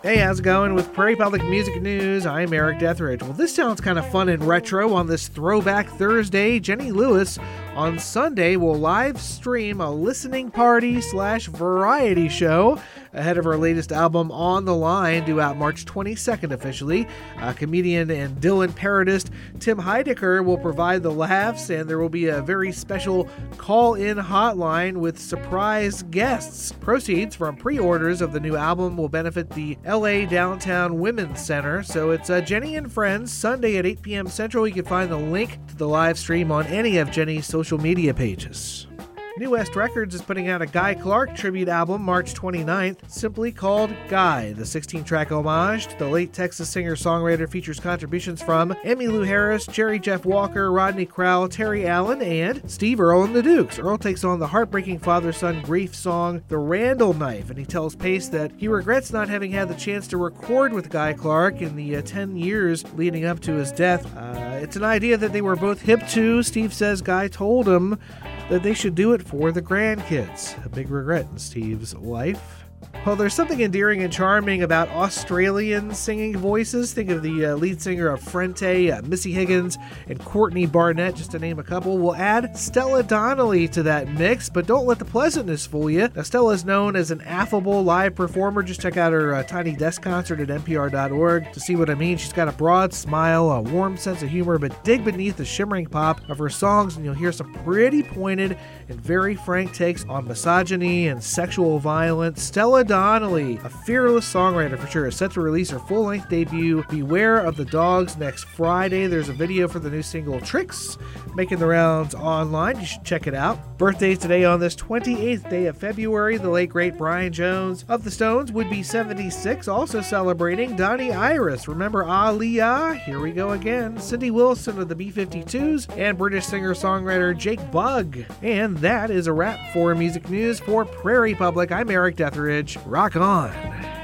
Hey, how's it going with Prairie Public Music News? I'm Eric Deathridge. Well, this sounds kind of fun and retro on this Throwback Thursday. Jenny Lewis on Sunday will live stream a listening party / variety show ahead of her latest album, On the Line, due out March 22nd officially. Comedian and Dylan parodist Tim Heidecker will provide the laughs, and there will be a very special call-in hotline with surprise guests. Proceeds from pre-orders of the new album will benefit the LA Downtown Women's Center. So it's Jenny and Friends, Sunday at 8 p.m. Central. You can find the link to the live stream on any of Jenny's social media pages. New West Records is putting out a Guy Clark tribute album March 29th, simply called Guy. The 16-track homage to the late Texas singer-songwriter features contributions from Emmylou Harris, Jerry Jeff Walker, Rodney Crowell, Terry Allen, and Steve Earle and the Dukes. Earle takes on the heartbreaking father-son grief song The Randall Knife, and he tells Pace that he regrets not having had the chance to record with Guy Clark in the 10 years leading up to his death. It's an idea that they were both hip to. Steve says Guy told him that they should do it for the grandkids. A big regret in Steve's life. Well, there's something endearing and charming about Australian singing voices. Think of the lead singer of Frente, Missy Higgins, and Courtney Barnett, just to name a couple. We'll add Stella Donnelly to that mix, but don't let the pleasantness fool you. Now, Stella is known as an affable live performer. Just check out her Tiny Desk concert at npr.org to see what I mean. She's got a broad smile, a warm sense of humor, but dig beneath the shimmering pop of her songs and you'll hear some pretty pointed and very frank takes on misogyny and sexual violence. Stella Donnelly, a fearless songwriter for sure, is set to release her full-length debut, Beware of the Dogs, next Friday. There's a video for the new single, Tricks, making the rounds online. You should check it out. Birthdays today on this 28th day of February. The late, great Brian Jones of the Stones would be 76. Also celebrating Donnie Iris. Remember Aaliyah? Here we go again. Cindy Wilson of the B-52s and British singer-songwriter Jake Bugg. And that is a wrap for Music News for Prairie Public. I'm Eric Deathridge. Rock on.